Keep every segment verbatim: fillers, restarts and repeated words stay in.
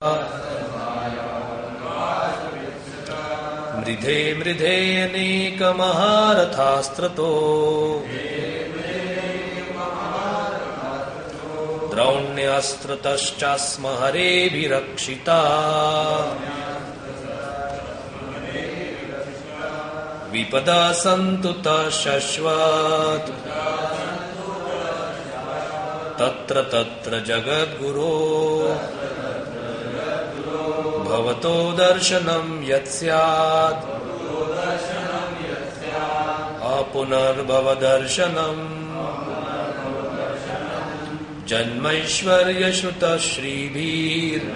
मृधे मृधे अनेकमहारथास्त्रतो द्रौण्यस्त्रतश्चास्म हरेभिरक्षिता विपदा सन्तुता शश्वत् तत्र तत्र जगद्गुरो भवतो दर्शनं यत्स्यात् अपुनर्भवदर्शनम् जन्मैश्वर्यश्रुतश्रीभिर्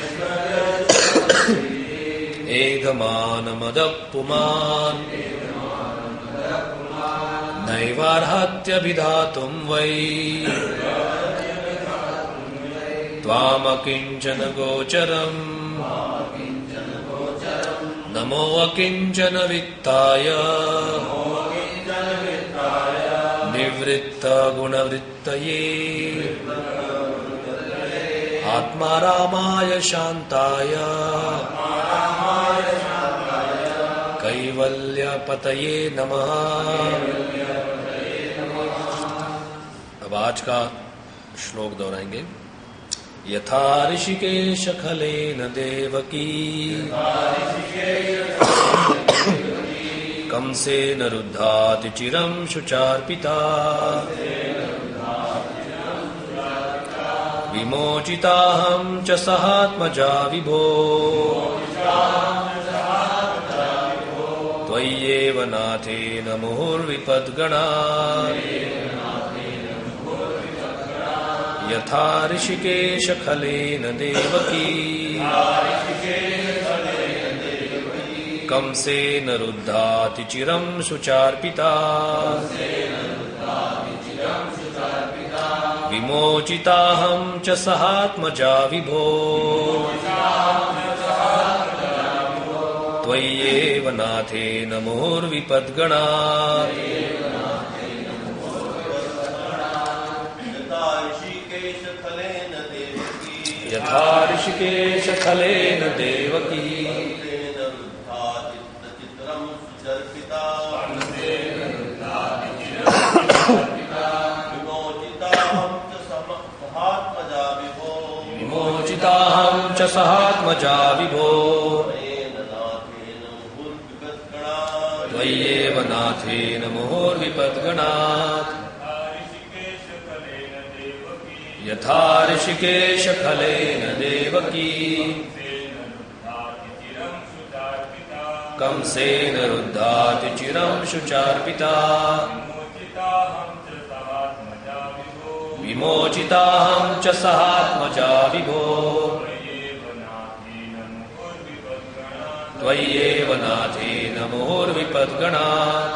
एधमानमदः पुमान् नैवार्हत्यभिधातुं वै त्वामकिञ्चन गोचरम् नमो अकिञ्चन वित्ताय निवृत्त गुणवृत्तये आत्मा रामाय शान्ताय कैवल्यपतये नमः। अब आज का श्लोक दोहराएंगे। यथा ऋषिकेश खलेन देवकी कंसेन रुद्धाति चिरं शुचार्पिता विमोचिताहं च सहात्मजा विभो त्वय्येव नाथेन मुहुर्विपद्गणात् यथा ऋषिकेश खलेन देवकी कंसेन रुद्धाति चिरं शुचार्पिता विमोचिताहं च सहात्मजा विभो त्वय्येव नाथेन मुहुर्विपद्गणात् यथा ऋषिकेश खलेन देवकी विमोचिताहं च सहात्मजा विभो त्वय्येव नाथेन मुहुर्विपद्गणात् यथा ऋषिकेश खलेन देवकी कंसेन रुद्धाति चिरं शुचार्पिता विमोचिताहं च सहात्मजा विभो त्वय्येव नाथेन मुहुर्विपद्गणात्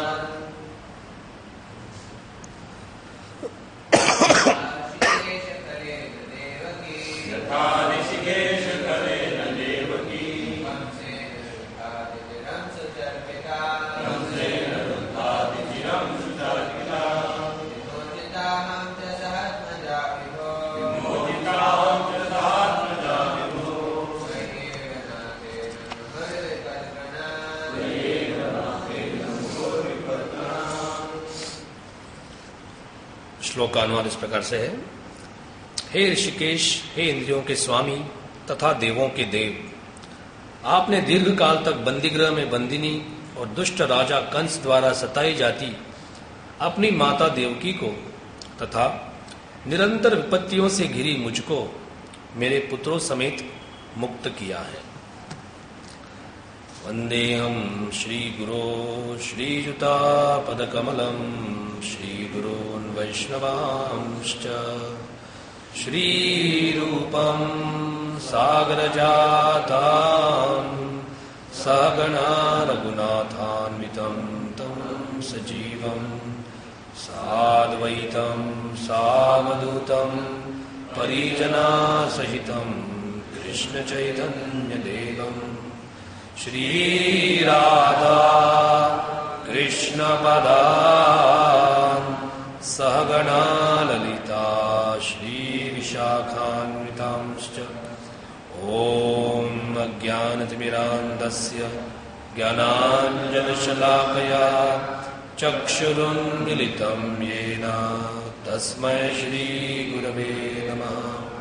श्लोक का अनुवाद इस प्रकार से है। हे ऋषिकेश, हे इंद्रियों के स्वामी तथा देवों के देव, आपने दीर्घ काल तक बंदीगृह में बंदिनी और दुष्ट राजा कंस द्वारा सताई जाती अपनी माता देवकी को तथा निरंतर विपत्तियों से घिरी मुझको मेरे पुत्रों समेत मुक्त किया है। वंदेहम श्री गुरो श्रीयुतापदकमलं श्रीगुरून् वैष्णवांश्च श्रीरूपं सागरजातं सहगणा रघुनाथान्वितं तं सजीवं साद्वैतं सावधूतं परिजनासहितं कृष्णचैतन्यदेवं श्रीराधा कृष्णपदान् सहगणा ललिता श्रीविशाखान्वितांश्च। ओ अज्ञानतिमिरान्धस्य ज्ञानाञ्जनशलाकया चक्षुरुन्मीलितं येन तस्मै श्रीगुरवे नमः।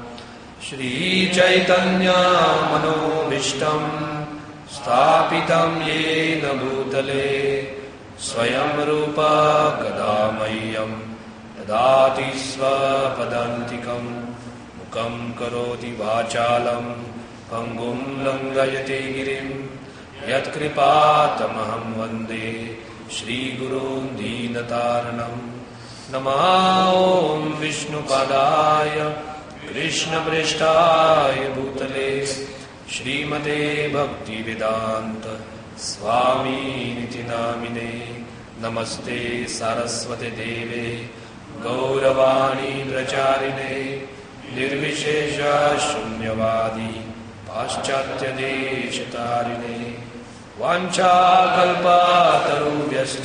श्रीचैतन्यमनोभीष्टं स्थापितं येन भूतले स्वयं रूपा कदा मह्यं ददाति स्वपदान्तिकं। मुखं करोति वाचालं पंगुं लङ्घयते गिरिं यत्कृपातमहं वन्दे श्रीगुरुं दीनतारणं। नमः ॐ विष्णुपादाय कृष्णप्रेष्ठाय भूतले श्रीमते भक्तिवेदान्त स्वामिनिति नामिने। नमस्ते सारस्वते देवे गौरवाणी प्रचारिणे निर्विशेष शून्यवादी पाश्चात्यदेशतारिणे। वाञ्छाकल्पतरुभ्यश्च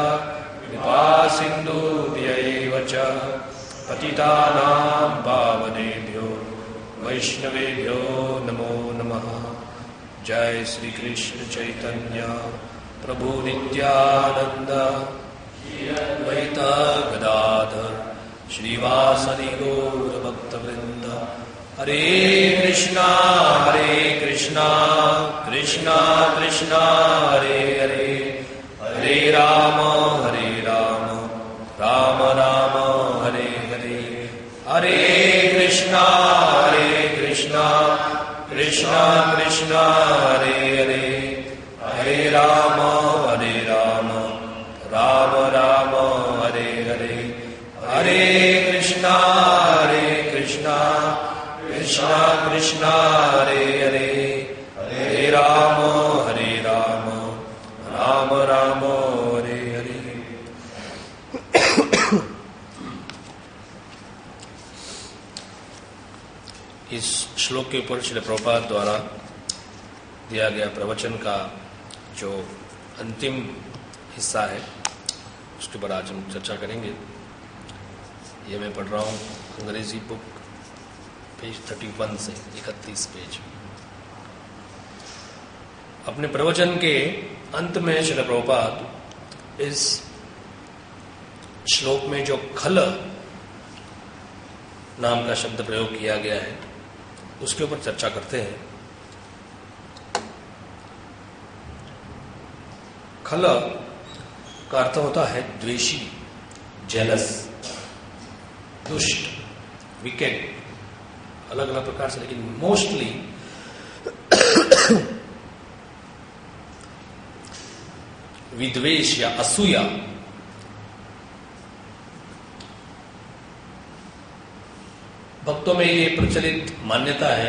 कृपासिन्धुभ्यैव च पतितानां पावनेभ्यो वैष्णवेभ्यो नमो नमः। जय श्री कृष्ण चैतन्य प्रभु नित्यानंद द्वैत गदाधर श्रीवासदि गौर भक्तवृंद। हरे कृष्णा हरे कृष्णा कृष्णा कृष्णा हरे हरे, हरे राम हरे राम राम राम हरे हरे। हरे कृष्णा हरे कृष्णा कृष्णा कृष्णा हरे हरे, हरे राम हरे राम राम राम हरे हरे। हरे कृष्णा हरे कृष्णा कृष्णा कृष्णा हरे हरे, हरे राम हरे राम राम राम हरे हरे। इस श्लोक के ऊपर श्रील प्रभुपाद द्वारा दिया गया प्रवचन का जो अंतिम हिस्सा है उसके ऊपर आज हम चर्चा करेंगे। ये मैं पढ़ रहा हूँ अंग्रेजी बुक पेज इकतीस से इकतीस पेज। अपने प्रवचन के अंत में श्रील प्रभुपाद इस श्लोक में जो खल नाम का शब्द प्रयोग किया गया है उसके ऊपर चर्चा करते हैं। खल का अर्थ होता है द्वेषी, जेलस, दुष्ट, विकेट, अलग अलग प्रकार से, लेकिन मोस्टली विद्वेष या असूया। भक्तों में ये प्रचलित मान्यता है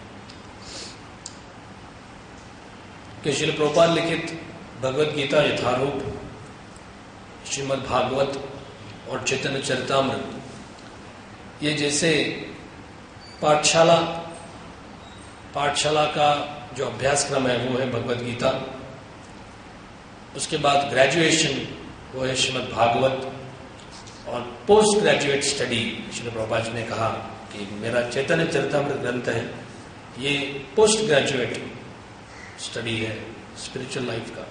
कि श्रील प्रभुपाद लिखित भगवद गीता यथारूप, श्रीमद् भागवत और चैतन्य चरितामृत ये जैसे पाठशाला पाठशाला का जो अभ्यासक्रम है वो है भगवद गीता, उसके बाद ग्रेजुएशन वो है श्रीमद् भागवत, और post graduate study Shri Prabhupada ji ने कहा कि मेरा चैतन्य चरितामृत ग्रंथ है, ये पोस्ट ग्रेजुएट स्टडी है स्पिरिचुअल लाइफ का।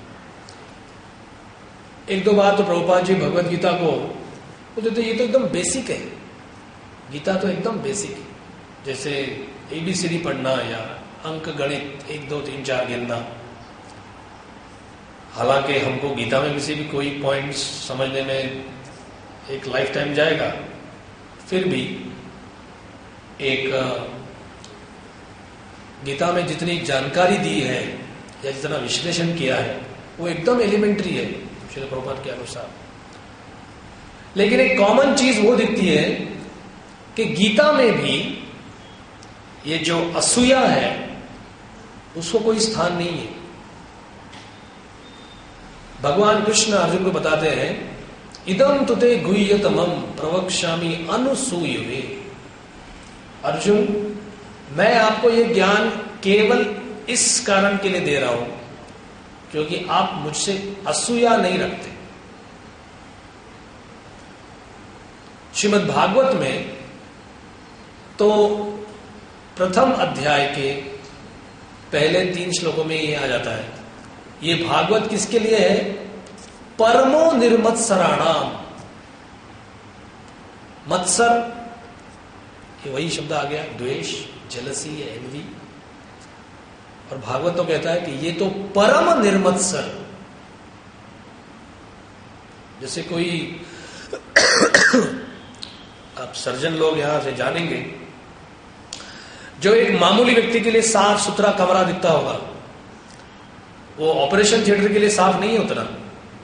एक दो बार तो प्रभुपाद जी भगवद गीता को बोलते थे ये तो एकदम बेसिक है, गीता तो एकदम बेसिक है, जैसे एबीसीडी पढ़ना या अंक गणित एक दो तीन चार गिनना। हालांकि हमको गीता में किसी भी कोई पॉइंट्स समझने में एक लाइफ टाइम जाएगा, फिर भी एक गीता में जितनी जानकारी दी है या जितना विश्लेषण किया है वो एकदम एलिमेंट्री है श्रील प्रभुपाद के अनुसार। लेकिन एक कॉमन चीज वो दिखती है कि गीता में भी ये जो असूया है उसको कोई स्थान नहीं है। भगवान कृष्ण अर्जुन को बताते हैं, इदम तुते गुह्यतमं प्रवक्ष्यामि अनुसूयवे। अर्जुन, मैं आपको ये ज्ञान केवल इस कारण के लिए दे रहा हूं क्योंकि आप मुझसे असूया नहीं रखते। श्रीमद् भागवत में तो प्रथम अध्याय के पहले तीन श्लोकों में ये आ जाता है। ये भागवत किसके लिए है? परमो निर्मत्सराणाम। मत्सर, ये वही शब्द आ गया, द्वेष, जेलसी, एनवी। और भागवत तो कहता है कि ये तो परम निर्मत्सर। जैसे कोई आप सर्जन लोग यहां से जानेंगे, जो एक मामूली व्यक्ति के लिए साफ सुथरा कमरा दिखता होगा, वो ऑपरेशन थिएटर के लिए साफ नहीं है उतना।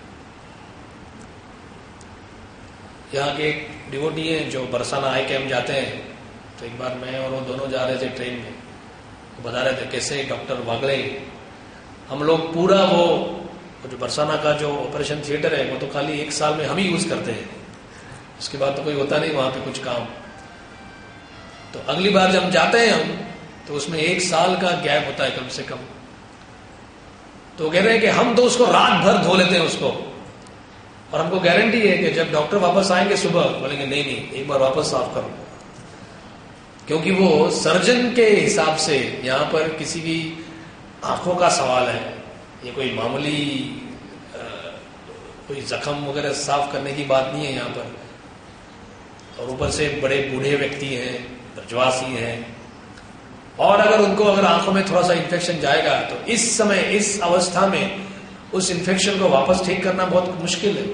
यहाँ के एक डिवोटी हैं जो बरसाना आई कैंप जाते हैं, तो एक बार मैं और वो दोनों जा रहे थे ट्रेन में, वो बता रहे थे कैसे डॉक्टर वागले, हम लोग पूरा वो जो बरसाना का जो ऑपरेशन थिएटर है वो तो खाली एक साल में हम ही यूज करते हैं, उसके बाद तो कोई होता नहीं वहां पे कुछ काम। तो अगली बार जब जाते हैं हम, तो उसमें एक साल का गैप होता है कम से कम। तो वो कह रहे हैं कि हम तो उसको रात भर धो लेते हैं उसको, और हमको गारंटी है कि जब डॉक्टर वापस आएंगे सुबह बोलेंगे नहीं नहीं एक बार वापस साफ करो, क्योंकि वो सर्जन के हिसाब से यहां पर किसी की आंखों का सवाल है, ये कोई मामूली आ, कोई जख्म वगैरह साफ करने की बात नहीं है यहाँ पर। और ऊपर से बड़े बूढ़े व्यक्ति हैं, ब्रजवासी हैं, और अगर उनको अगर आंखों में थोड़ा सा इन्फेक्शन जाएगा तो इस समय इस अवस्था में उस इन्फेक्शन को वापस ठीक करना बहुत मुश्किल है।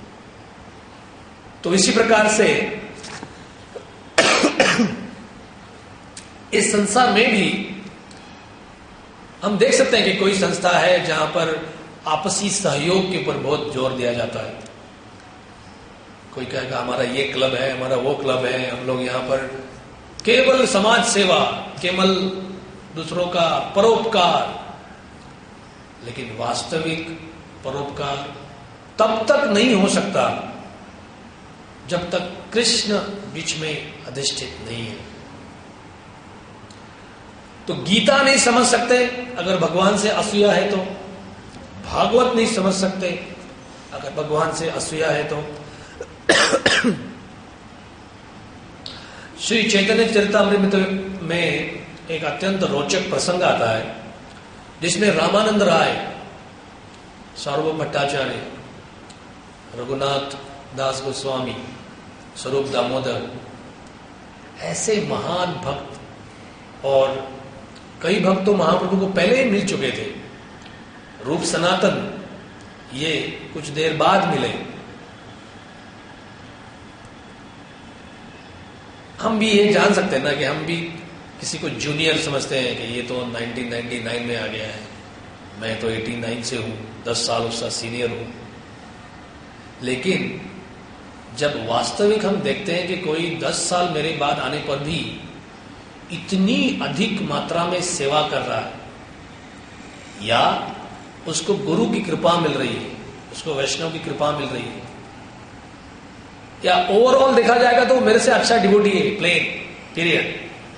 तो इसी प्रकार से इस संसार में भी हम देख सकते हैं कि कोई संस्था है जहां पर आपसी सहयोग के ऊपर बहुत जोर दिया जाता है। कोई कहेगा हमारा ये क्लब है, हमारा वो क्लब है, हम लोग यहाँ पर केवल समाज सेवा, केवल दूसरों का परोपकार। लेकिन वास्तविक परोपकार तब तक नहीं हो सकता जब तक कृष्ण बीच में अधिष्ठित नहीं है। तो गीता नहीं समझ सकते अगर भगवान से असूया है, तो भागवत नहीं समझ सकते अगर भगवान से असूया है। तो श्री चैतन्य चरितामृत में एक अत्यंत रोचक प्रसंग आता है, जिसमें रामानंद राय, सार्वभौम भट्टाचार्य, रघुनाथ दास गोस्वामी, स्वरूप दामोदर, ऐसे महान भक्त, और कई भक्त तो महाप्रभु को पहले ही मिल चुके थे। रूप सनातन ये कुछ देर बाद मिले। हम भी ये जान सकते हैं ना कि हम भी किसी को जूनियर समझते हैं कि ये तो नाइनटीन नाइंटी नाइन में आ गया है, मैं तो नवासी से हूं, दस साल उसका सीनियर हूं। लेकिन जब वास्तविक हम देखते हैं कि कोई दस साल मेरे बाद आने पर भी इतनी अधिक मात्रा में सेवा कर रहा है, या उसको गुरु की कृपा मिल रही है, उसको वैष्णव की कृपा मिल रही है, या ओवरऑल देखा जाएगा तो मेरे से अच्छा डिवोटी है, प्लेन पीरियड,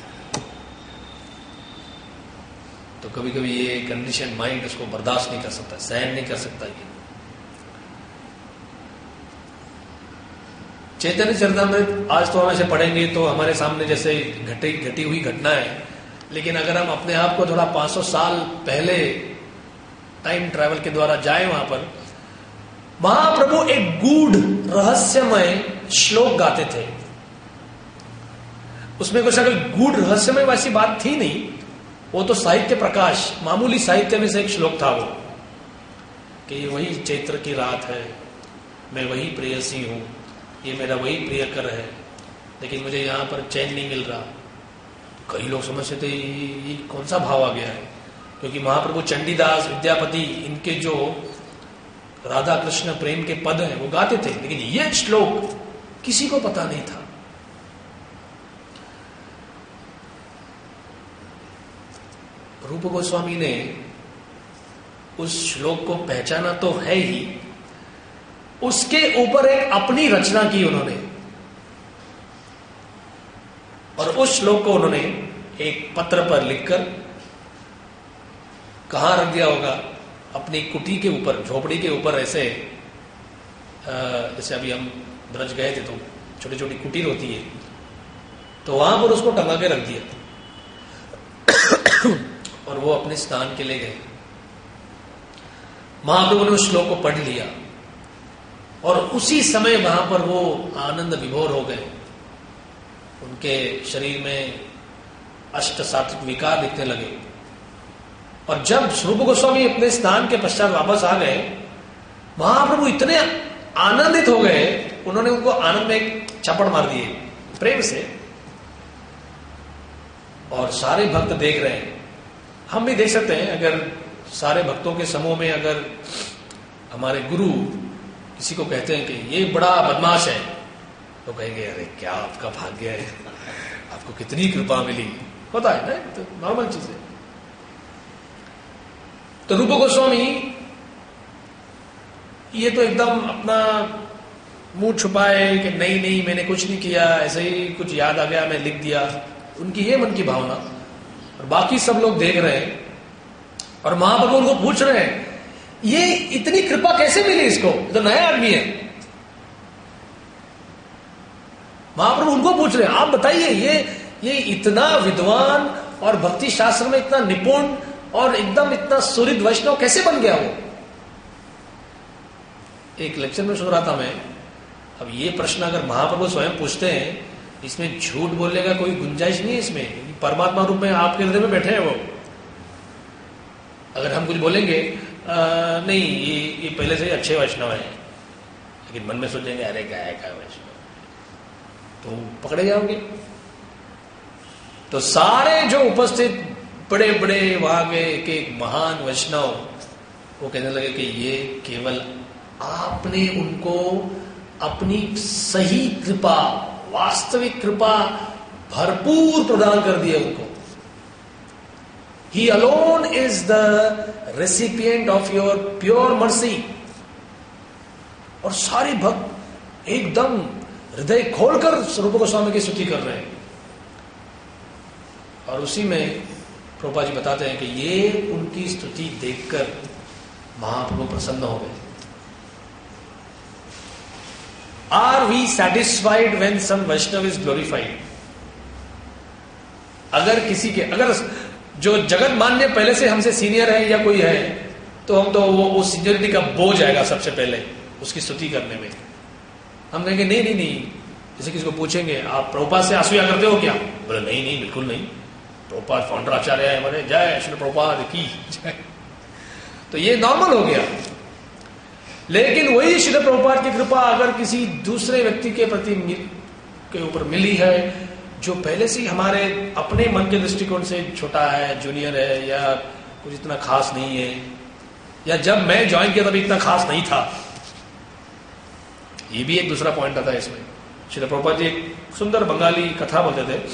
तो कभी कभी ये कंडीशन माइंड उसको बर्दाश्त नहीं कर सकता, सहन नहीं कर सकता। ये चैतन्य चरितामृत आज तो हम ऐसे पढ़ेंगे तो हमारे सामने जैसे घटी घटी हुई घटना है, लेकिन अगर हम अपने आप को थोड़ा पांच सौ साल पहले टाइम ट्रैवल के द्वारा जाए वहां पर, महाप्रभु एक गूढ़ रहस्यमय श्लोक गाते थे। उसमें कुछ कोई गूढ़ रहस्यमय वैसी बात थी नहीं, वो तो साहित्य प्रकाश, मामूली साहित्य में से एक श्लोक था वो, कि वही चैत्र की रात है, मैं वही प्रेयसी हूं, ये मेरा वही प्रियकर है, लेकिन मुझे यहां पर चैन नहीं मिल रहा। कई लोग समझते थे ये, ये कौन सा भाव आ गया है, क्योंकि महाप्रभु चंडीदास, विद्यापति, इनके जो राधा कृष्ण प्रेम के पद हैं वो गाते थे, लेकिन यह श्लोक किसी को पता नहीं था। रूप गोस्वामी ने उस श्लोक को पहचाना तो है ही, उसके ऊपर एक अपनी रचना की उन्होंने, और उस श्लोक को उन्होंने एक पत्र पर लिखकर कहां रख दिया होगा, अपनी कुटी के ऊपर, झोपड़ी के ऊपर, ऐसे जैसे अभी हम ब्रज गए थे तो छोटी छोटी कुटीर होती है, तो वहां पर उसको टंगा के रख दिया। और वो अपने स्थान के लिए गए। महाप्रभु ने उस श्लोक को पढ़ लिया और उसी समय वहां पर वो आनंद विभोर हो गए। उनके शरीर में अष्ट सात्विक विकार दिखने लगे। और जब स्वरूप गोस्वामी अपने स्थान के पश्चात वापस आ गए, महाप्रभु इतने आनंदित हो गए, उन्होंने उनको आनंद में एक चपड़ मार दिए प्रेम से। और सारे भक्त देख रहे हैं। हम भी देख सकते हैं, अगर सारे भक्तों के समूह में अगर हमारे गुरु किसी को कहते हैं कि ये बड़ा बदमाश है, तो कहेंगे अरे क्या आपका भाग्य है, आपको कितनी कृपा मिली। होता है ना, तो नॉर्मल चीज है। तो रूप गोस्वामी ये तो एकदम अपना मुंह छुपाए कि नहीं नहीं मैंने कुछ नहीं किया, ऐसे ही कुछ याद आ गया मैं लिख दिया, उनकी ये मन की भावना। और बाकी सब लोग देख रहे हैं और महाप्रभु उनको पूछ रहे हैं ये इतनी कृपा कैसे मिली इसको, तो नया आदमी है। महाप्रभु उनको पूछ रहे हैं आप बताइए ये ये इतना विद्वान और भक्ति शास्त्र में इतना निपुण और एकदम इतना सुहृद वैष्णव कैसे बन गया वो। एक लेक्चर में सुन रहा था मैं, अब ये प्रश्न अगर महाप्रभु स्वयं पूछते हैं, इसमें झूठ बोलने का कोई गुंजाइश नहीं है इसमें। परमात्मा रूप में आपके हृदय में बैठे हैं वो। अगर हम कुछ बोलेंगे आ, नहीं ये ये पहले से ही अच्छे वैष्णव हैं, लेकिन मन में सोचेंगे अरे क्या है क्या वैष्णव, तो पकड़े जाओगे। तो सारे जो उपस्थित बड़े बड़े वहां के के महान वैष्णव वो कहने लगे कि ये केवल आपने उनको अपनी सही कृपा, वास्तविक कृपा भरपूर प्रदान कर दिया उनको। He alone is the recipient of your pure mercy। और सारे भक्त एकदम हृदय खोलकर स्वरूप गोस्वामी की स्तुति कर रहे हैं। और उसी में प्रभुपाद जी बताते हैं कि ये उनकी स्तुति देखकर महाप्रभु प्रसन्न हो गए। Are we satisfied when some Vaishnava is glorified? अगर किसी के, अगर जो जगत मान्य पहले से हमसे सीनियर है या कोई है, तो हम तो वो उस सीनियरिटी का बोझ आएगा सबसे पहले उसकी स्तुति करने में। हम कहेंगे नहीं नहीं नहीं, जैसे किसी को पूछेंगे आप प्रभुपाद से असूया करते हो क्या, बोले नहीं नहीं बिल्कुल नहीं, प्रभुपाद फाउंडर आचार्य है हमारे, जय श्री प्रभुपाद की जय। तो ये नॉर्मल हो गया। लेकिन वही श्री प्रभुपाद की कृपा अगर किसी दूसरे व्यक्ति के प्रति के ऊपर मिली है जो पहले से हमारे अपने मन के दृष्टिकोण से छोटा है, जूनियर है, या कुछ इतना खास नहीं है, या जब मैं ज्वाइन किया तभी इतना खास नहीं था, ये भी एक दूसरा पॉइंट आता है इसमें। श्री प्रभुपाद जी एक सुंदर बंगाली कथा बोलते थे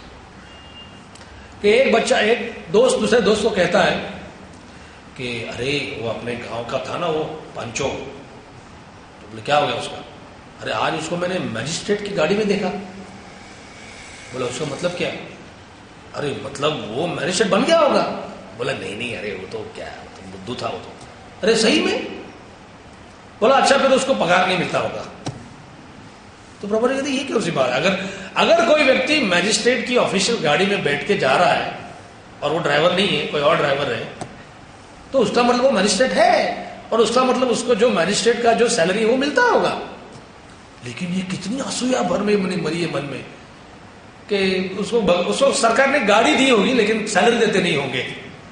कि एक बच्चा एक दोस्त दूसरे दोस्त को कहता है कि अरे वो अपने गांव का था ना वो पंचो, तो बोले क्या हो गया उसका, अरे आज उसको मैंने मैजिस्ट्रेट की गाड़ी में देखा। बोला उसका मतलब क्या, अरे मतलब वो मैजिस्ट्रेट बन गया होगा। बोला नहीं नहीं अरे वो तो क्या है, तो बुद्धू था वो तो। अरे सही में? बोला अच्छा फिर उसको पगार नहीं मिलता होगा। तो प्रभु ने कहते ये क्यों सी बात है, अगर अगर कोई व्यक्ति मैजिस्ट्रेट की ऑफिशियल गाड़ी में बैठ के जा रहा है और वो ड्राइवर नहीं है, कोई और ड्राइवर है, तो उसका मतलब वो मैजिस्ट्रेट है और उसका मतलब उसको जो मैजिस्ट्रेट का जो सैलरी है वो मिलता होगा। लेकिन ये कितनी असूया भर में मरी है मन में कि उसको उसको सरकार ने गाड़ी दी होगी लेकिन सैलरी देते नहीं होंगे।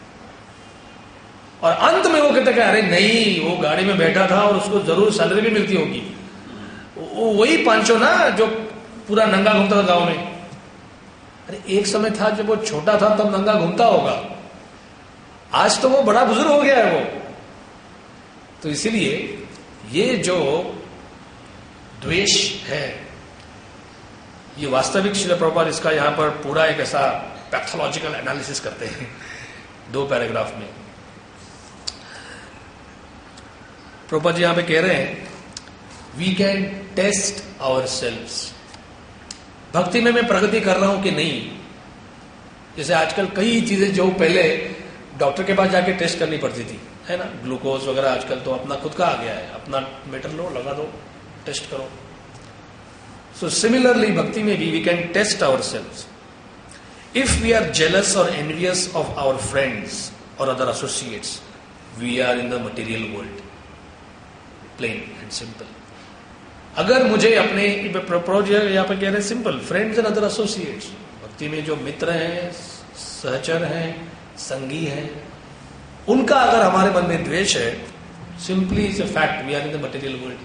और अंत में वो कहते हैं अरे नहीं वो गाड़ी में बैठा था और उसको जरूर सैलरी भी मिलती होगी। वो वही पांचो ना जो पूरा नंगा घूमता था गांव में। अरे एक समय था जब वो छोटा था तब नंगा घूमता होगा, आज तो वो बड़ा बुजुर्ग हो गया है वो। तो इसीलिए ये जो द्वेष है ये वास्तविक श्रील प्रभुपाद इसका यहां पर पूरा एक ऐसा पैथोलॉजिकल एनालिसिस करते हैं दो पैराग्राफ में। प्रभुपाद जी यहां पे कह रहे हैं we can test our selves, भक्ति में मैं प्रगति कर रहा हूं कि नहीं। जैसे आजकल कई चीजें जो पहले डॉक्टर के पास जाके टेस्ट करनी पड़ती थी, है ना, ग्लूकोज वगैरह, आजकल तो अपना खुद का आ गया है, अपना मीटर लो लगा दो टेस्ट करो। सो सिमिलरली भक्ति में भी we can test our selves If we are jealous or envious of our friends or other associates, we are in the material world. Plain and simple. अगर मुझे अपने प्रोजेक्ट यहाँ पर कह रहे हैं simple, friends and other associates, भक्ति में जो मित्र हैं, सहचर हैं, संगी हैं, उनका अगर हमारे मन में द्वेष है, simply is a fact, we are in the material world.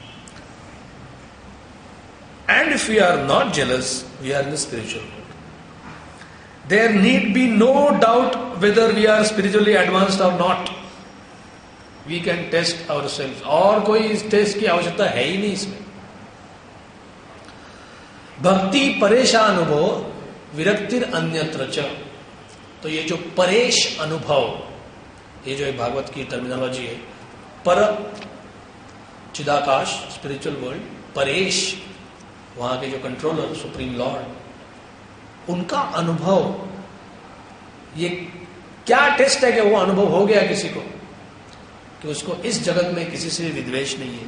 And if we are not jealous, we are in the spiritual world. There need be no doubt whether we are spiritually advanced or not. We can test our self. और कोई इस test की आवश्यकता है ही नहीं इसमें. भक्ति परेशा अनुभव विरक्तिर अन्यत्र च. तो ये जो परेश अनुभव, ये जो एक भागवत की टर्मिनोलॉजी है, पर चिदाकाश स्पिरिचुअल वर्ल्ड, परेश वहां के जो कंट्रोलर सुप्रीम लॉर्ड, उनका अनुभव, ये क्या टेस्ट है कि वो अनुभव हो गया किसी को कि उसको इस जगत में किसी से विद्वेष नहीं है.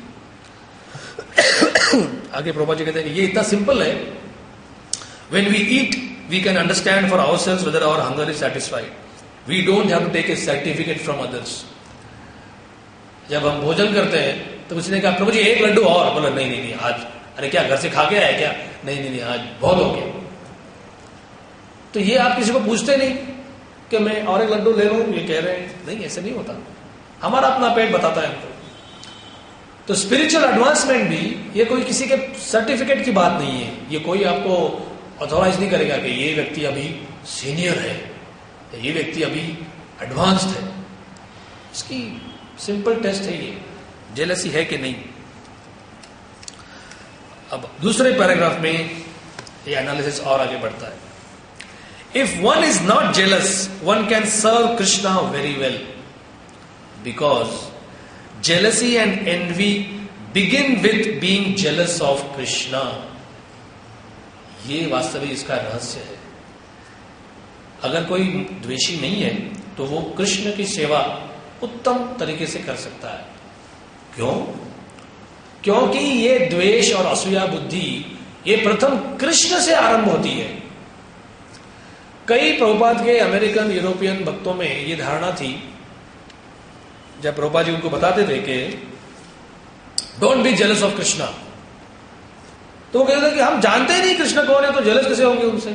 आगे प्रभुपाद जी कहते हैं कि ये इतना सिंपल है. When we eat we can understand for ourselves whether our hunger is satisfied. We don't have to take a certificate from others. जब हम भोजन करते हैं तो किसी ने कहा प्रभु जी एक लड्डू और, बोला नहीं नहीं नहीं आज, अरे क्या घर से खा के आए क्या, नहीं नहीं नहीं आज बहुत हो गया. तो ये आप किसी को पूछते नहीं कि मैं और एक लड्डू ले लूं, ये कह रहे हैं नहीं, ऐसे नहीं होता. हमारा अपना पेट बताता है हमको. तो स्पिरिचुअल एडवांसमेंट भी ये कोई किसी के सर्टिफिकेट की बात नहीं है. ये कोई आपको ऑथोराइज नहीं करेगा कि ये व्यक्ति अभी सीनियर है, ये व्यक्ति अभी एडवांस्ड है. इसकी सिंपल टेस्ट है ये, जेलसी है कि नहीं. अब दूसरे पैराग्राफ में ये एनालिसिस और आगे बढ़ता है. If one is not jealous one can serve Krishna very well, because jealousy and envy begin with being jealous of Krishna. ये वास्तविक इसका रहस्य है. अगर कोई द्वेषी नहीं है तो वो कृष्ण की सेवा उत्तम तरीके से कर सकता है. क्यों? क्योंकि ये द्वेष और असूया बुद्धि ये प्रथम कृष्ण से आरंभ होती है. कई प्रभुपाद के अमेरिकन यूरोपियन भक्तों में ये धारणा थी, जब प्रभुपाद जी उनको बताते थे कि don't be jealous of Krishna, तो वो कहते थे कि हम जानते ही नहीं कृष्ण कौन है तो जेलस कैसे होंगे उनसे.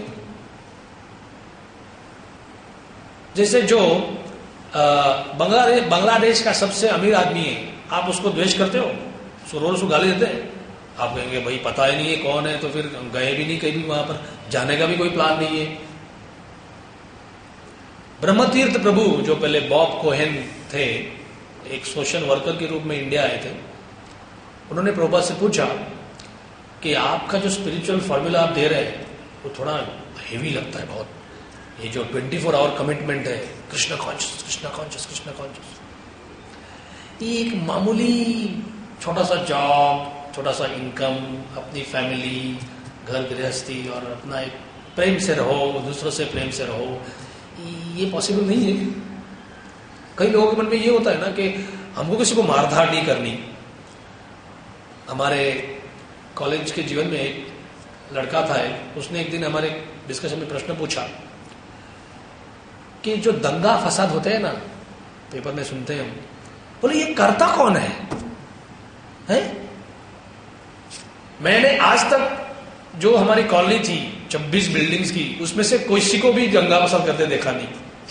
जैसे जो बांग्लादेश बांग्लादेश का सबसे अमीर आदमी है, आप उसको द्वेष करते हो, उसको रोज उसको गाली देते हैं, आप कहेंगे भाई पता ही नहीं है कौन है, तो फिर गए भी नहीं कहीं, वहां पर जाने का भी कोई प्लान नहीं है. ब्रह्मतीर्थ प्रभु जो पहले बॉब कोहेन थे, एक सोशल वर्कर के रूप में इंडिया आए थे, उन्होंने प्रभुपाद से पूछा कि आपका जो स्पिरिचुअल फॉर्मूला आप दे रहे हैं वो थोड़ा हेवी लगता है बहुत. ये जो ट्वेंटी फोर आवर कमिटमेंट है, Krishna conscious Krishna conscious Krishna conscious, एक मामूली छोटा सा जॉब, छोटा सा इनकम, अपनी फैमिली, घर गृहस्थी और अपना एक प्रेम से रहो, दूसरों से प्रेम से रहो, ये पॉसिबल नहीं है. कई लोगों के मन में ये होता है ना कि हमको किसी को मारधाड़ नहीं करनी. हमारे कॉलेज के जीवन में एक लड़का था, उसने एक दिन हमारे डिस्कशन में प्रश्न पूछा कि जो दंगा फसाद होते हैं ना, पेपर में सुनते हैं हम, बोले ये करता कौन है, है? मैंने आज तक जो हमारी कॉलोनी थी छब्बीस बिल्डिंग्स की, उसमें से किसी को भी दंगा फसाद करते देखा नहीं.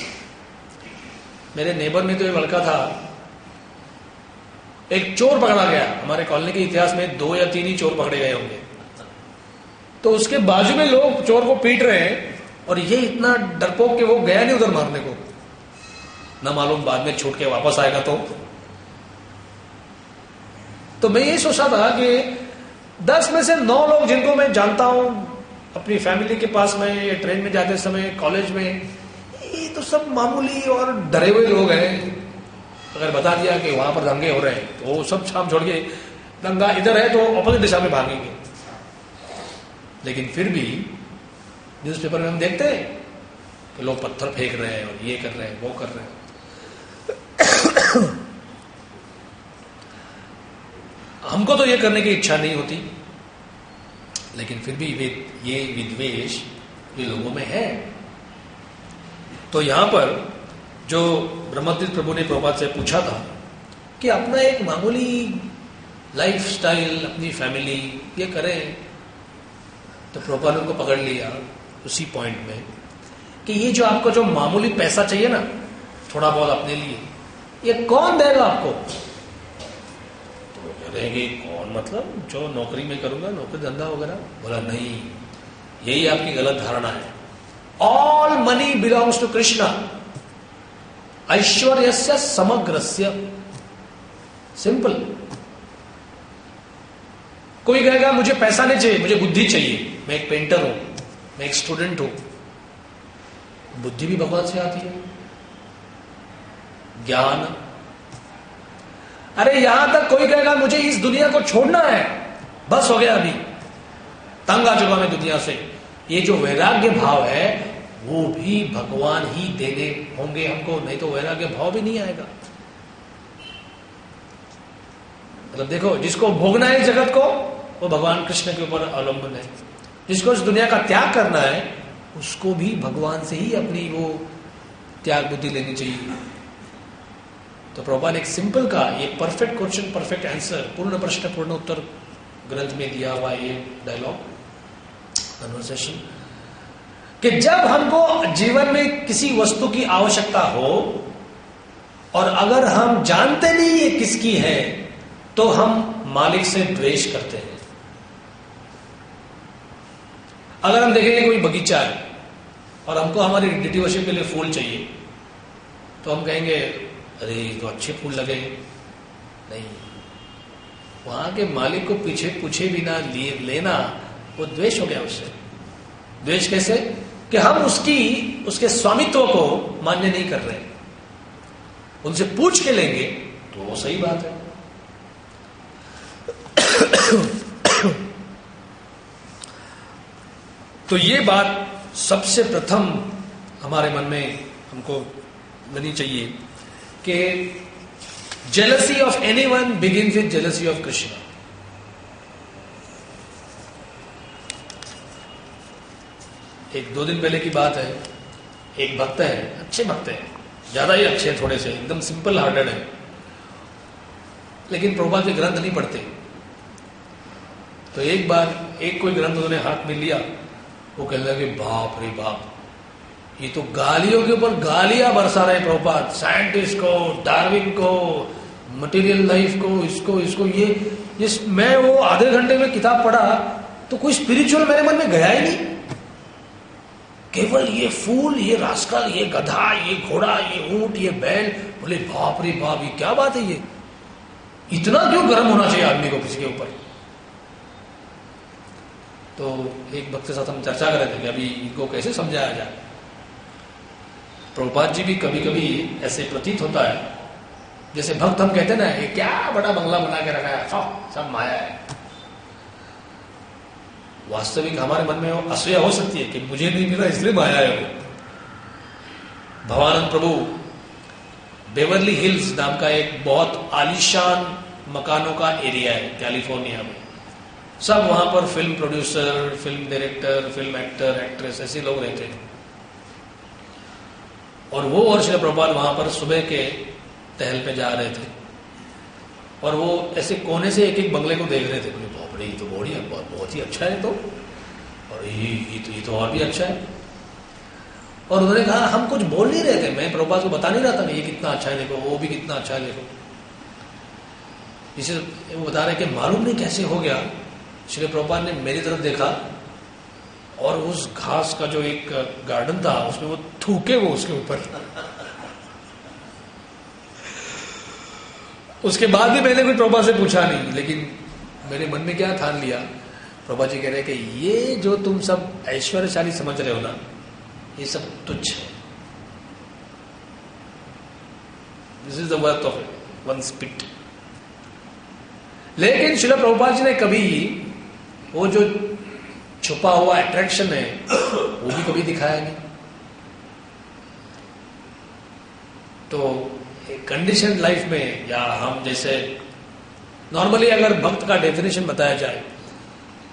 मेरे नेबर में तो एक लड़का था, एक चोर पकड़ा गया. हमारे कॉलोनी के इतिहास में दो या तीन ही चोर पकड़े गए होंगे. तो उसके बाजू में लोग चोर को पीट रहे हैं और ये इतना डरपोक कि वो गया नहीं उधर मारने को, ना मालूम बाद में छूट के वापस आएगा. तो तो मैं ये सोचा था कि दस में से नौ लोग जिनको मैं जानता हूं अपनी फैमिली के पास में, या ट्रेन में जाते समय, कॉलेज में, ये तो सब मामूली और डरे हुए लोग हैं. अगर बता दिया कि वहां पर दंगे हो रहे हैं तो वो सब छाप छोड़ के, दंगा इधर है तो ऑपोजिट दिशा में भागेंगे. लेकिन फिर भी न्यूज़पेपर में हम देखते हैं कि लोग पत्थर फेंक रहे हैं और ये कर रहे हैं, वो कर रहे हैं. हमको तो ये करने की इच्छा नहीं होती, लेकिन फिर भी वे ये विद्वेष ये लोगों में है. तो यहां पर जो ब्रह्मतीर्थ प्रभु ने प्रभुपाद से पूछा था कि अपना एक मामूली लाइफ स्टाइल, अपनी फैमिली ये करें, तो प्रभुपाद ने उनको पकड़ लिया उसी पॉइंट में कि ये जो आपको जो मामूली पैसा चाहिए ना, थोड़ा बहुत अपने लिए, ये कौन देगा आपको? तो कह रहेंगे कौन, मतलब जो नौकरी में करूंगा, नौकरी धंधा वगैरह? बोला नहीं, यही आपकी गलत धारणा है। All money belongs to Krishna, ऐश्वर्यस्य समग्रस्य। सिंपल। कोई कहेगा मुझे पैसा नहीं चाहिए, मुझे बुद्धि चाहिए, मैं एक पेंटर हूं, मैं एक स्टूडेंट हूं। बुद्धि भी भगवान से आती है, ज्ञान। अरे यहां तक कोई कहेगा मुझे इस दुनिया को छोड़ना है, बस हो गया, अभी तंग आ चुका मैं दुनिया से। ये जो वैराग्य भाव है वो भी भगवान ही देने होंगे हमको, नहीं तो वैराग्य भाव भी नहीं आएगा। मतलब देखो, जिसको भोगना है जगत को, वो भगवान कृष्ण के ऊपर अवलंबन है। जिसको इस दुनिया का त्याग करना है, उसको भी भगवान से ही अपनी वो त्याग बुद्धि लेनी चाहिए। तो प्रभुपाद ने एक सिंपल का, ये परफेक्ट क्वेश्चन परफेक्ट आंसर, पूर्ण प्रश्न पूर्ण उत्तर ग्रंथ में दिया हुआ ये डायलॉग कन्वर्सेशन, कि जब हमको जीवन में किसी वस्तु की आवश्यकता हो और अगर हम जानते नहीं ये किसकी है, तो हम मालिक से द्वेष करते हैं। अगर हम देखेंगे कोई बगीचा है और हमको हमारी डेटी वर्शिप के लिए फूल चाहिए, तो हम कहेंगे अरे तो अच्छे फूल लगे। नहीं, वहां के मालिक को पीछे पूछे बिना लेना, वो द्वेष हो गया उससे। द्वेष कैसे? कि हम उसकी उसके स्वामित्व को मान्य नहीं कर रहे। उनसे पूछ के लेंगे तो वो सही बात है। तो ये बात सबसे प्रथम हमारे मन में हमको लेनी चाहिए कि jealousy of anyone begins with jealousy of Krishna. एक दो दिन पहले की बात है, एक भक्त है, अच्छे भक्त है, ज्यादा ही अच्छे, थोड़े से एकदम सिंपल हार्टेड है, लेकिन प्रभुपाद के ग्रंथ नहीं पढ़ते। तो एक बार एक कोई ग्रंथ उन्होंने हाथ में लिया, वो कहने लगे बाप रे बाप, ये तो गालियों के ऊपर गालियां बरसा रहे प्रभुपाद, साइंटिस्ट को, डार्विन को, मटेरियल लाइफ को, इसको इसको ये ये मैं वो आधे घंटे में किताब पढ़ा तो कोई स्पिरिचुअल मेरे मन में गया ही नहीं। केवल ये फूल, ये रास्कल, ये गधा, ये घोड़ा, ये ऊंट, ये बैल। बोले बाप रे बाप, ये क्या बात है, ये इतना क्यों गर्म होना चाहिए आदमी को किसी के ऊपर? तो एक भक्त के साथ हम चर्चा कर रहे थे कि अभी इनको कैसे समझाया जाए। प्रभुपाद जी भी कभी कभी ऐसे प्रतीत होता है, जैसे भक्त हम कहते ना, ये क्या बड़ा बंगला बना के रखा है, सब सब माया है। वास्तविक हमारे मन में वो असूया हो सकती है कि मुझे नहीं मिला इसलिए माया है वो। भवानंद प्रभु बेवर्ली हिल्स नाम का एक बहुत आलीशान मकानों का एरिया है कैलिफोर्निया में। सब वहां पर film producer, film director, film actor, actress, ऐसे लोग रहते हैं। और वो और श्री प्रभुपाद वहां पर सुबह के टहल पे जा रहे थे और वो ऐसे कोने से एक एक बंगले को देख रहे थे। बोले बाप रे, ये तो बढ़िया, बहुत बहुत ही अच्छा है, तो और ये ये तो, ये तो और भी अच्छा है। और उन्होंने कहा हम कुछ बोल नहीं रहे थे, मैं प्रभुपाद को बता नहीं रहा था, ये कितना अच्छा है देखो, वो भी कितना अच्छा है देखो। इसे वो बता रहे कि मालूम नहीं कैसे हो गया, श्री प्रभुपाद ने मेरी तरफ देखा और उस घास का जो एक गार्डन था उसमें वो थूके वो उसके ऊपर। उसके बाद भी मैंने कोई प्रभुपाद से पूछा नहीं, लेकिन मेरे मन में क्या ठान लिया, प्रभुपाद जी कह रहे हैं कि ये जो तुम सब ऐश्वर्यशाली समझ रहे हो ना, ये सब तुच्छ है। This is the worth of one spit. लेकिन श्रील प्रभुपाद जी ने कभी वो जो छुपा हुआ अट्रैक्शन है वो भी कभी दिखाया नहीं। तो कंडीशन लाइफ में, या हम जैसे नॉर्मली अगर भक्त का डेफिनेशन बताया जाए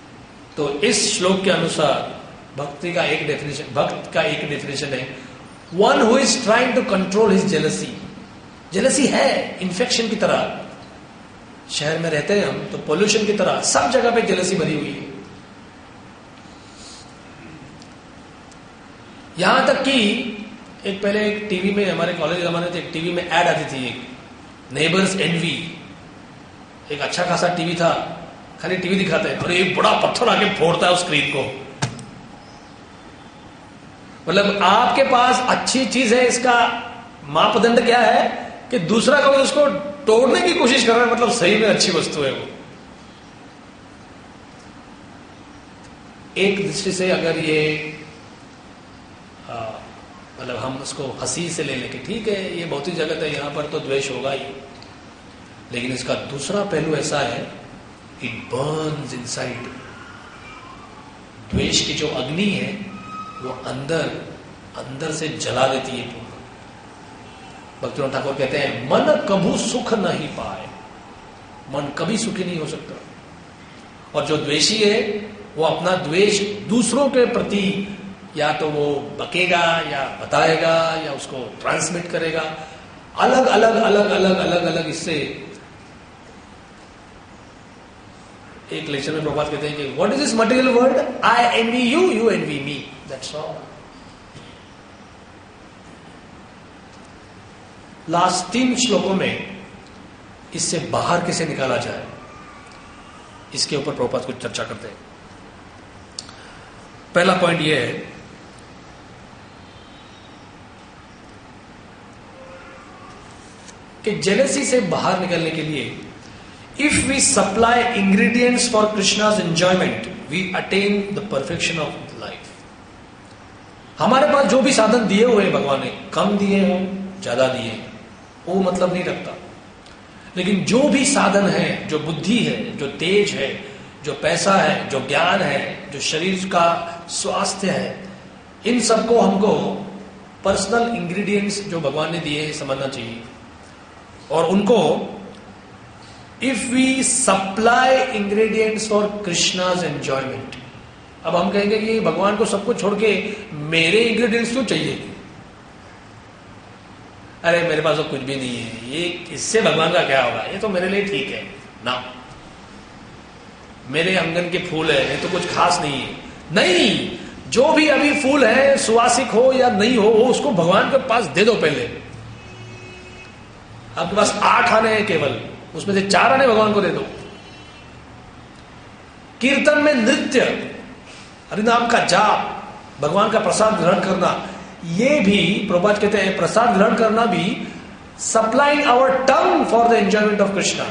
तो इस श्लोक के अनुसार भक्ति का एक डेफिनेशन, भक्त का एक डेफिनेशन है one who is trying to control his jealousy. Jealousy है इन्फेक्शन की तरह. शहर में रहते हैं हम तो पोल्यूशन की तरह सब जगह पे जेलसी भरी हुई है. यहां तक कि एक पहले एक टीवी में, हमारे कॉलेज के जमाने में एक टीवी में ऐड आती थी, एक नेबर्स एनवी. एक अच्छा खासा टीवी था, खाली टीवी दिखाते हैं और एक बड़ा पत्थर आके फोड़ता है उस स्क्रीन को. मतलब आपके पास अच्छी चीज है, इसका मापदंड क्या है कि दूसरा कोई उसको तोड़ने की कोशिश कर रहा है, मतलब सही में अच्छी वस्तु है वो. एक दृष्टि से अगर ये मतलब हम उसको हंसी से ले लेके ठीक है, ये भौतिक जगत है, यहां पर तो द्वेष होगा ही. लेकिन इसका दूसरा पहलू ऐसा है, इट बर्न्स इनसाइड. द्वेष की जो अग्नि है वो अंदर अंदर से जला देती है पूर्ण. भक्तिनाथ ठाकुर कहते हैं मन कभू सुख नहीं पाए. मन कभी सुखी नहीं हो सकता. और जो द्वेषी है वो अपना द्वेष दूसरों के प्रति या तो वो बकेगा या बताएगा या उसको ट्रांसमिट करेगा. अलग अलग अलग अलग अलग अलग इससे. एक लेक्चर में प्रभात कहते हैं कि what is this material world, I envy you, you envy me, that's all. Last तीन श्लोकों में इससे बाहर कैसे निकाला जाए, इसके ऊपर प्रभुपाद कुछ चर्चा करते हैं. पहला पॉइंट यह है कि जेलसी से बाहर निकलने के लिए if we supply ingredients for Krishna's enjoyment we attain the perfection of life. हमारे पास जो भी साधन दिए हुए हैं भगवान ने, कम दिए हो ज्यादा दिए, वो मतलब नहीं रखता. लेकिन जो भी साधन है, जो बुद्धि है, जो तेज है, जो पैसा है, जो ज्ञान है, जो शरीर का स्वास्थ्य है, इन सबको हमको पर्सनल इंग्रेडिएंट्स जो भगवान ने दिए हैं समझना चाहिए. और उनको if we supply ingredients for Krishna's enjoyment. अब हम कहेंगे कि भगवान को सब कुछ छोड़ के मेरे इंग्रेडिएंट्स क्यों चाहिए? अरे मेरे पास तो कुछ भी नहीं है, ये इससे भगवान का क्या होगा, ये तो मेरे लिए ठीक है ना. मेरे आंगन के फूल है, ये तो कुछ खास नहीं है. नहीं, जो भी अभी फूल है, सुवासिक हो या नहीं हो, वो उसको भगवान के पास दे दो. पहले आपके पास आठ आने हैं केवल, उसमें से चार आने भगवान को दे दो. कीर्तन में नृत्य, हरिनाम का जाप, भगवान का प्रसाद ग्रहण करना, ये भी प्रभुपाद कहते हैं प्रसाद ग्रहण करना भी supplying our tongue for the enjoyment of Krishna.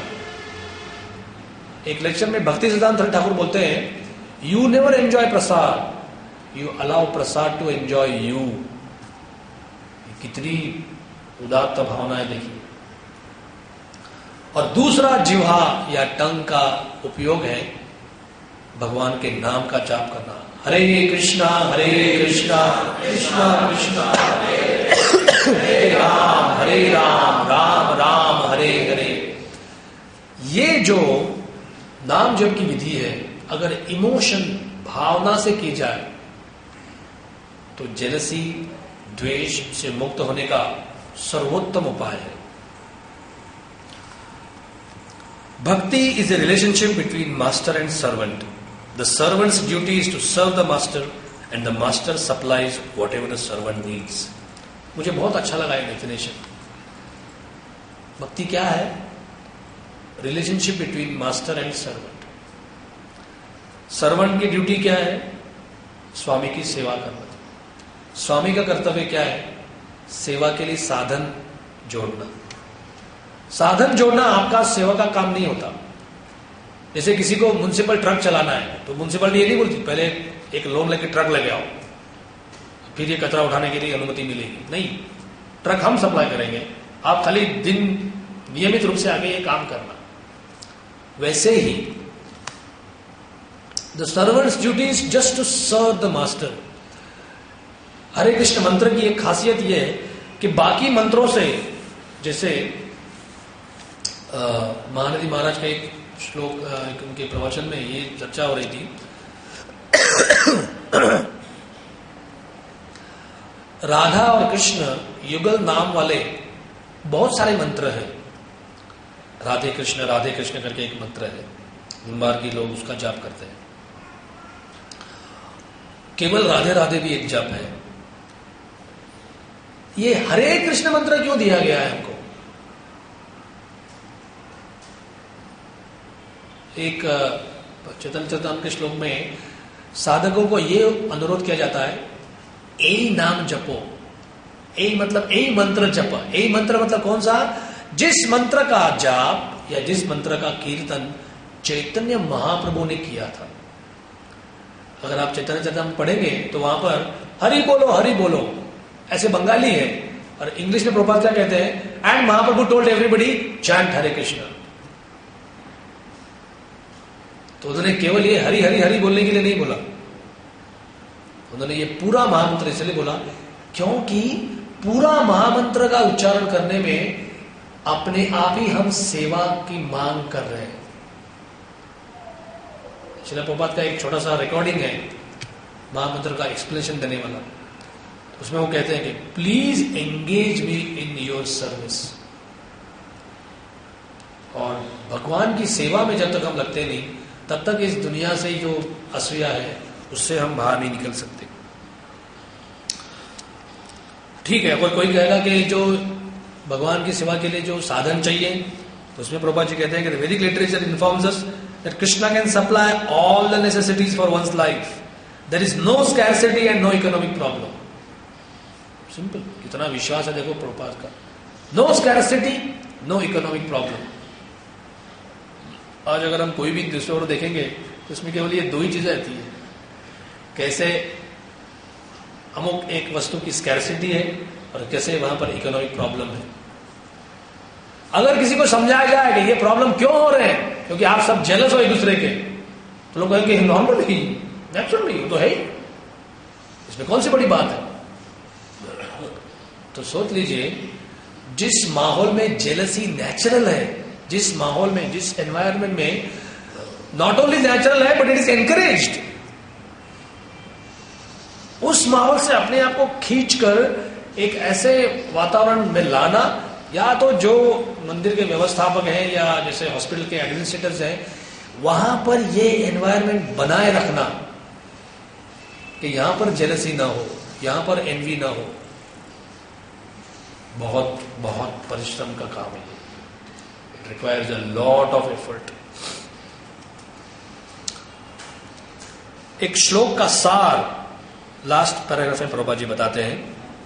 एक लेक्चर में भक्ति सिद्धांत ठाकुर बोलते हैं you never enjoy prasad, you allow prasad to enjoy you. कितनी उदात्त भावना है देखिए. और दूसरा जिह्वा या टंग का उपयोग है भगवान के नाम का जाप करना. हरे कृष्णा हरे कृष्णा कृष्णा कृष्णा हरे राम हरे राम राम राम हरे हरे. ये जो नाम जप की विधि है, अगर इमोशन भावना से की जाए तो जेलसी द्वेष से मुक्त होने का सर्वोत्तम उपाय है. Bhakti is a relationship between master and servant. The servant's duty is to serve the master and the master supplies whatever the servant needs. मुझे बहुत अच्छा लगा ये डेफिनेशन. भक्ति क्या है? Relationship between master and servant. Servant की duty क्या है? स्वामी की सेवा करना. स्वामी का कर्तव्य क्या है? सेवा के लिए साधन जोड़ना. साधन जोड़ना आपका सेवा का काम नहीं होता. जैसे किसी को म्युनिसिपल ट्रक चलाना है तो म्युनिसिपलिटी ये नहीं बोलती पहले एक लोन लेके ट्रक लेके आओ, फिर ये कचरा उठाने के लिए अनुमति मिलेगी. नहीं, ट्रक हम सप्लाई करेंगे, आप खाली दिन नियमित रूप से आगे ये काम करना. वैसे ही the servant's duty is just to serve the master. Hare Krishna मंत्र की एक खासियत यह है कि बाकी मंत्रों से, जैसे महानदी महाराज का एक श्लोक उनके प्रवचन में ये चर्चा हो रही थी राधा और कृष्ण युगल नाम वाले बहुत सारे मंत्र हैं। राधे कृष्ण राधे कृष्ण करके एक मंत्र है, निम्बार की लोग उसका जाप करते हैं। केवल राधे राधे भी एक जाप है। ये हरे कृष्ण मंत्र क्यों दिया गया है हमको? एक चैतन्य चरितामृत के श्लोक में साधकों को यह अनुरोध किया जाता है, ए नाम जपो। ए मतलब ए मंत्र जप। ए मंत्र मतलब कौन सा? जिस मंत्र का जाप या जिस मंत्र का कीर्तन चैतन्य महाप्रभु ने किया था। अगर आप चैतन्य चरितामृत पढ़ेंगे तो वहां पर हरि बोलो हरि बोलो ऐसे बंगाली है, और इंग्लिश में प्रभुपाद क्या कहते हैं? And Mahaprabhu told everybody chant Hare Krishna. तो उन्होंने केवल ये हरि हरि हरि बोलने के लिए नहीं बोला, उन्होंने ये पूरा महामंत्र इसलिए बोला क्योंकि पूरा महामंत्र का उच्चारण करने में अपने आप ही हम सेवा की मांग कर रहे हैं। श्रील प्रभुपाद का एक छोटा सा रिकॉर्डिंग है महामंत्र का एक्सप्लेनेशन देने वाला, उसमें वो कहते हैं कि please engage me in your service. और भगवान की सेवा में जब तक हम लगते नहीं तब तक इस दुनिया से जो असूया है उससे हम बाहर नहीं निकल सकते। ठीक है, अगर कोई कहेगा कि जो भगवान की सेवा के लिए जो साधन चाहिए, तो उसमें प्रभुपाद जी कहते हैं कि Vedic literature informs us that Krishna can supply all the necessities for one's life. There is no scarcity and no economic problem. Simple, कितना विश्वास है देखो प्रभुपाद का। No scarcity, no economic problem. आज अगर हम कोई भी दूसरे और देखेंगे तो उसमें केवल ये दो ही चीजें आती है, कैसे अमुक एक वस्तु की स्कैरसिटी है और कैसे वहां पर इकोनॉमिक प्रॉब्लम है। अगर किसी को समझाया जाए कि ये प्रॉब्लम क्यों हो रहे हैं, क्योंकि आप सब जेलस हो एक दूसरे के, तो लोग कहेंगे नॉर्मल ही, नेचुरली तो है ही, इसमें कौन सी बड़ी बात है। तो सोच लीजिए, जिस माहौल में जेलसी नेचुरल है, जिस माहौल में, जिस एनवायरमेंट में नॉट ओनली नेचुरल है बट इट इज एनकरेज्ड, उस माहौल से अपने आप को खींचकर एक ऐसे वातावरण में लाना, या तो जो मंदिर के व्यवस्थापक हैं या जैसे हॉस्पिटल के एडमिनिस्ट्रेटर्स हैं, वहां पर ये एनवायरमेंट बनाए रखना कि यहां पर जेलसी ना हो, यहां पर एनवी ना हो, बहुत बहुत परिश्रम का काम है। It requires a lot of effort. एक श्लोक का सार लास्ट पैराग्राफ में प्रभुपाद जी बताते हैं,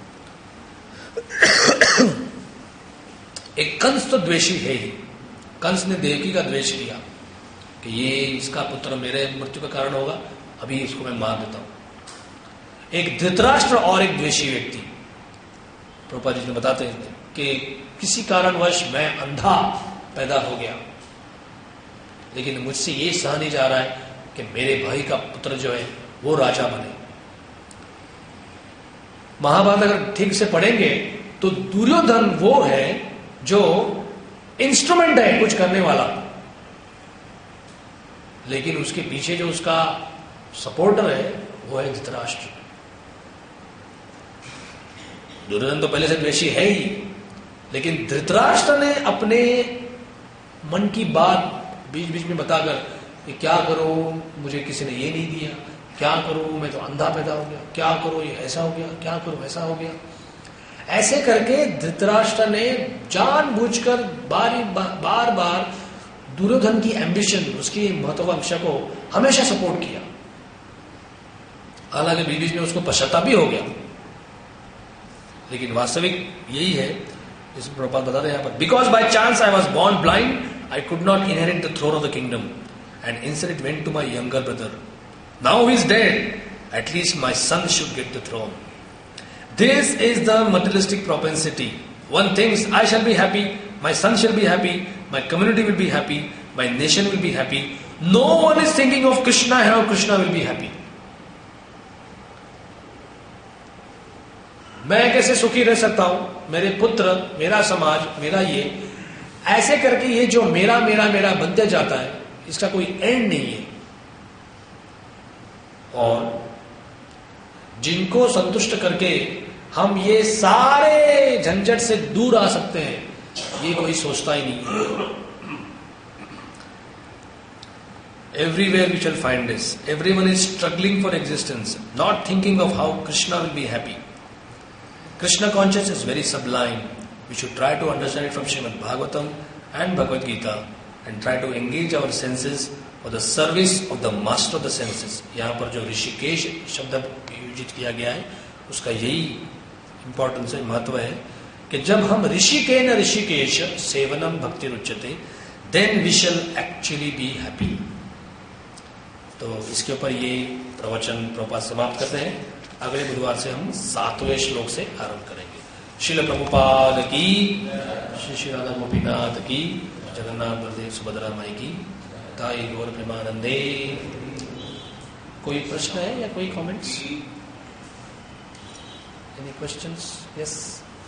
एक कंस तो द्वेषी है ही। कंस ने देवकी का द्वेष किया कि ये इसका पुत्र मेरे मृत्यु का कारण होगा, अभी इसको मैं मार देता हूं। एक धृतराष्ट्र और एक द्वेषी व्यक्ति, प्रभुपाद जी ने बताते हैं कि किसी कारणवश मैं अंधा पैदा हो गया, लेकिन मुझसे ये सहा नहीं जा रहा है कि मेरे भाई का पुत्र जो है वो राजा बने। महाभारत अगर ठीक से पढ़ेंगे तो दुर्योधन वो है जो इंस्ट्रूमेंट है कुछ करने वाला, लेकिन उसके पीछे जो उसका सपोर्टर है वो है धृतराष्ट्र। दुर्योधन तो पहले से द्वेषी है ही, लेकिन धृतराष्ट्र ने अपने मन की बात बीच बीच में बताकर कि क्या करो, मुझे किसी ने ये नहीं दिया, क्या करूं, मैं तो अंधा पैदा हो गया, क्या करो ये ऐसा हो गया, क्या करो ऐसा हो गया। ऐसे करके धृतराष्ट्र ने जानबूझकर बारी बार बार दुर्योधन की एम्बिशन, उसकी महत्वाकांक्षा को हमेशा सपोर्ट किया। हालांकि बीच बीच में उसको पश्चाताप भी हो गया, लेकिन वास्तविक यही है जिस प्रभुपाद बताते हैं यहाँ पर, because by chance I was born blind, I could not inherit the throne of the kingdom and instead it went to my younger brother. Now he is dead. At least my son should get the throne. This is the materialistic propensity. One thinks, I shall be happy, my son shall be happy, my community will be happy, my nation will be happy. No one is thinking of Krishna and how Krishna will be happy. मैं कैसे सुखी रह सकता हूं, मेरे पुत्र, मेरा समाज, मेरा ये, ऐसे करके ये जो मेरा मेरा मेरा बनते जाता है, इसका कोई एंड नहीं है. और जिनको संतुष्ट करके हम ये सारे झंझट से दूर आ सकते हैं, ये कोई सोचता ही नहीं। Everywhere we shall find this. Everyone is struggling for existence, not thinking of how Krishna will be happy. Krishna consciousness is very sublime. We should try to understand it from Srimad Bhagavatam and Bhagavad Gita and try to engage our senses for the service of the master of the senses. यहाँ पर जो ऋषिकेश शब्द यूजित किया गया है, उसका यही importance है, महत्व है कि जब हम ऋषिकेन ऋषिकेश सेवनम भक्ति रुच्यते, then we shall actually be happy. तो इसके ऊपर ये प्रवचन प्रभुपाद समाप्त करते हैं। अगले बुधवार से हम सातवें श्लोक से आरंभ करेंगे। श्रील प्रभुपाद की, श्री श्री राधा गोपीनाथ की, जगन्नाथ बलदेव सुभद्रा माई की, ताई गौर प्रेमानंदे। कोई प्रश्न है या कोई comments? Any questions? Yes.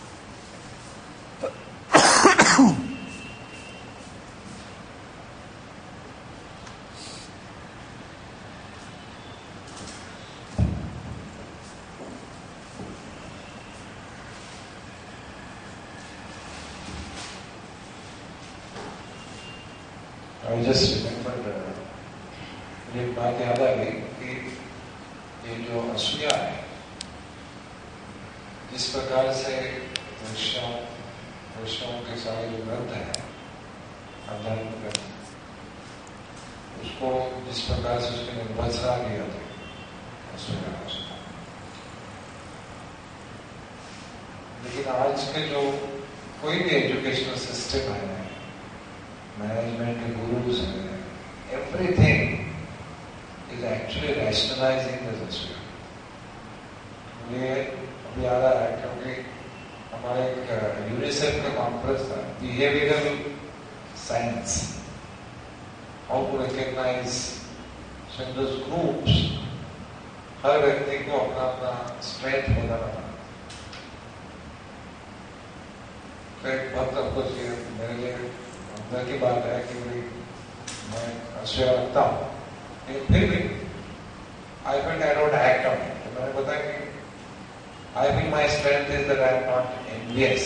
I just remembered, मुझे एक बात याद आ गई कि ये जो असूया है, जिस प्रकार से वैष्णव वैष्णवों के सारे जो ग्रंथ है, अध्यात्म ग्रंथ, उसको जिस प्रकार से उसके निर्वचना किया था असूया, लेकिन आज के जो कोई भी एजुकेशनल सिस्टम है, मैनेजमेंट के गुरुज हैं, everything is actually rationalising this असूया। मुझे अभी याद आ रहा है क्योंकि हमारे एक यूनिसेफ का कॉन्फ्रेंस था, behavioural science, how to recognise so in those groups, हर व्यक्ति को अपना अपना स्ट्रेंथ बताना था। तो एक बहुत आपको मेरे लिए अंदर की बात है कि भाई मैं असूया रखता हूँ, लेकिन फिर भी I feel I don't act on it. तो मैंने बताया कि I feel my strength is that I am not envious.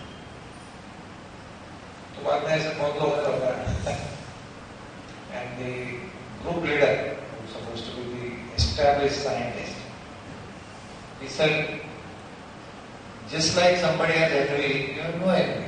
तो बाद में ऐसे बहुत लोग होता है and the group leader supposed to be the established scientist, he said, just like somebody has envy, you have no envy.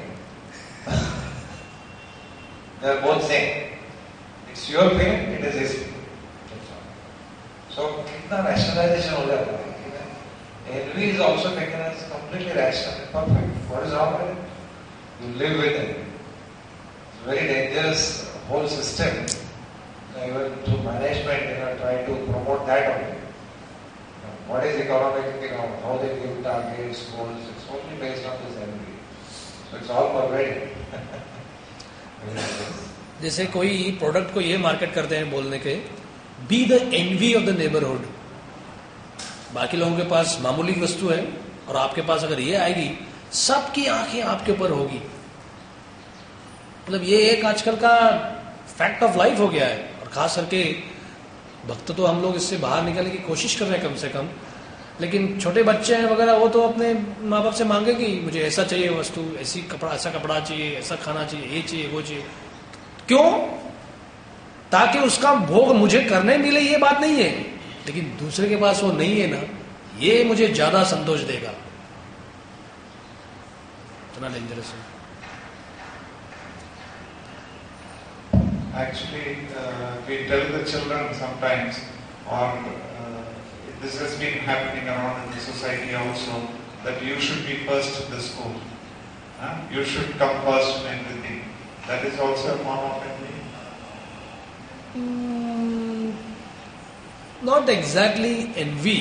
They are both saying, it's your feeling, it is his feeling. So, कितना rationalization हो जाता है? Envy is also taken as completely rational, perfect. What is wrong with it? You live with it. It's a very dangerous whole system. Even through management, you know, try to promote that only. What is economic, you know, how they give targets, goals, it's only based on this envy. So it's all pervading. जैसे कोई product को ये market करते हैं बोलने के, be the envy of the neighbourhood. बाकी लोगों के पास मामूली वस्तु है और आपके पास अगर ये आएगी, सबकी आंखें आपके ऊपर होगी। मतलब ये एक आजकल का फैक्ट ऑफ लाइफ हो गया है। और खास करके भक्त तो हम लोग इससे बाहर निकलने की कोशिश कर रहे हैं कम से कम, लेकिन छोटे बच्चे हैं वगैरह, वो तो अपने माँ बाप से मांगेगी मुझे ऐसा चाहिए वस्तु, ऐसी कपड़ा, ऐसा कपड़ा चाहिए, ऐसा खाना चाहिए, ये चाहिए, वो चाहिए। क्यों? ताकि उसका भोग मुझे करने मिले, ये बात नहीं है, लेकिन दूसरे के पास वो नहीं है ना, ये मुझे ज्यादा संतोष देगा। इतना डेंजरस है। Actually, uh, we tell the children sometimes, or uh, this has been happening around in the society also, that you should be first in the school. Huh? You should come first in everything. That is also a form of envy. Mm, not exactly envy.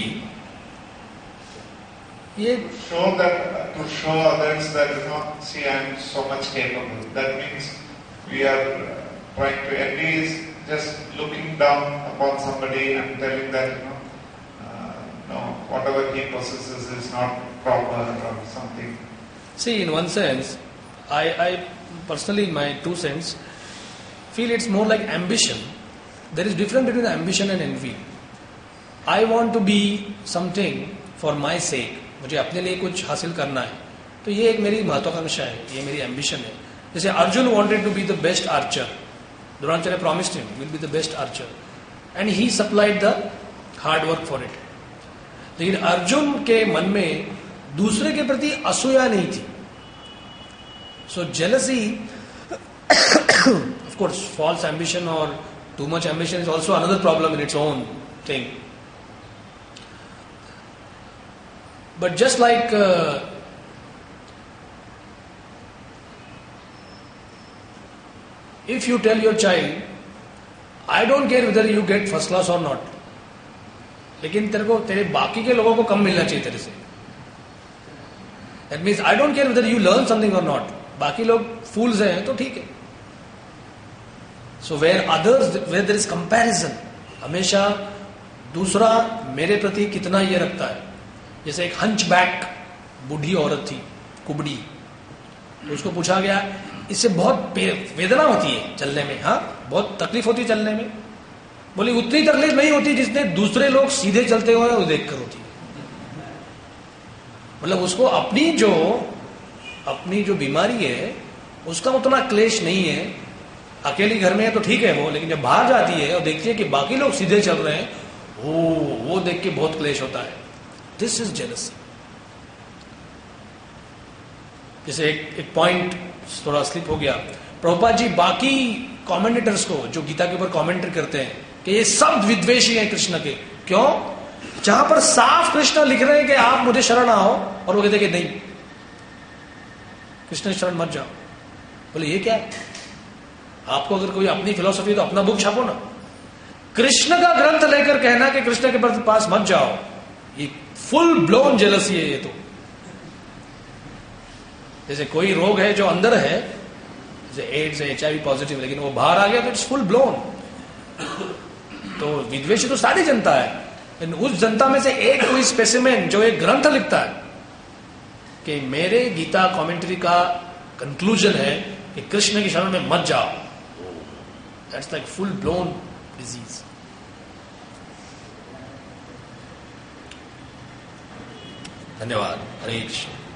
To show that, to show others that, you know, see, I am so much capable. That means we are trying to envy is just looking down upon somebody and telling that, you know, uh, no, whatever he possesses is not proper or something. See, in one sense, I, I personally, in my two cents, feel it's more like ambition. There is difference between ambition and envy. I want to be something for my sake. मुझे अपने लिए कुछ हासिल करना है, तो ये एक मेरी महत्वाकांक्षा है, ये मेरी एम्बिशन है. जैसे Arjun wanted to be the best archer, Dronacharya promised him will be the best archer and he supplied the hard work for it. लेकिन अर्जुन के मन में दूसरे के प्रति असूया नहीं थी. So jealousy, of course false ambition और too much ambition is also another problem in its own thing. But just like if you tell your child, I don't care whether you get first class or not, लेकिन तेरे को तेरे बाकी के लोगों को कम मिलना चाहिए तेरे से. That means I don't care whether you learn something or not. बाकी लोग fools हैं तो ठीक है. So where others, where there is comparison, हमेशा दूसरा मेरे प्रति कितना ये रखता है. जैसे एक हंचबैक बूढ़ी औरत थी, कुबड़ी, तो उसको पूछा गया इससे बहुत वेदना होती है चलने में, हाँ बहुत तकलीफ होती है चलने में. बोली उतनी तकलीफ नहीं होती जितने दूसरे लोग सीधे चलते हुए वो देख कर होती है. मतलब उसको अपनी जो अपनी जो बीमारी है उसका उतना क्लेश नहीं है. अकेली घर में है तो ठीक है वो, लेकिन जब बाहर जाती है और देखती है कि बाकी लोग सीधे चल रहे हैं, वो वो देख के बहुत क्लेश होता है. This is jealousy. जैसे एक एक पॉइंट थोड़ा स्लिप हो गया. प्रभुपाद जी बाकी कमेंटेटर्स को जो गीता के ऊपर कमेंट्री करते हैं कि ये सब विद्वेषी हैं कृष्ण के. क्यों? जहां पर साफ कृष्ण लिख रहे हैं कि आप मुझे शरण आओ, और वो कहते कि नहीं कृष्ण शरण मत जाओ. बोले ये क्या है? आपको अगर कोई अपनी फिलॉसफी तो अपना बुक छापो ना. कृष्ण का ग्रंथ लेकर कहना कि कृष्ण के पास मत जाओ, ये फुल ब्लोन जेलसी है. ये तो जैसे कोई रोग है जो अंदर है, जैसे एड्स है, एच आई वी पॉजिटिव, लेकिन वो बाहर आ गया तो इट्स फुल ब्लोन. तो विद्वेषी तो सारी जनता है, लेकिन उस जनता में से एक कोई स्पेसिमेन जो एक ग्रंथ लिखता है कि मेरे गीता कमेंट्री का कंक्लूजन है कि कृष्ण की शरण में मत जाओ, that's like full blown disease. धन्यवाद. हरे कृष्ण.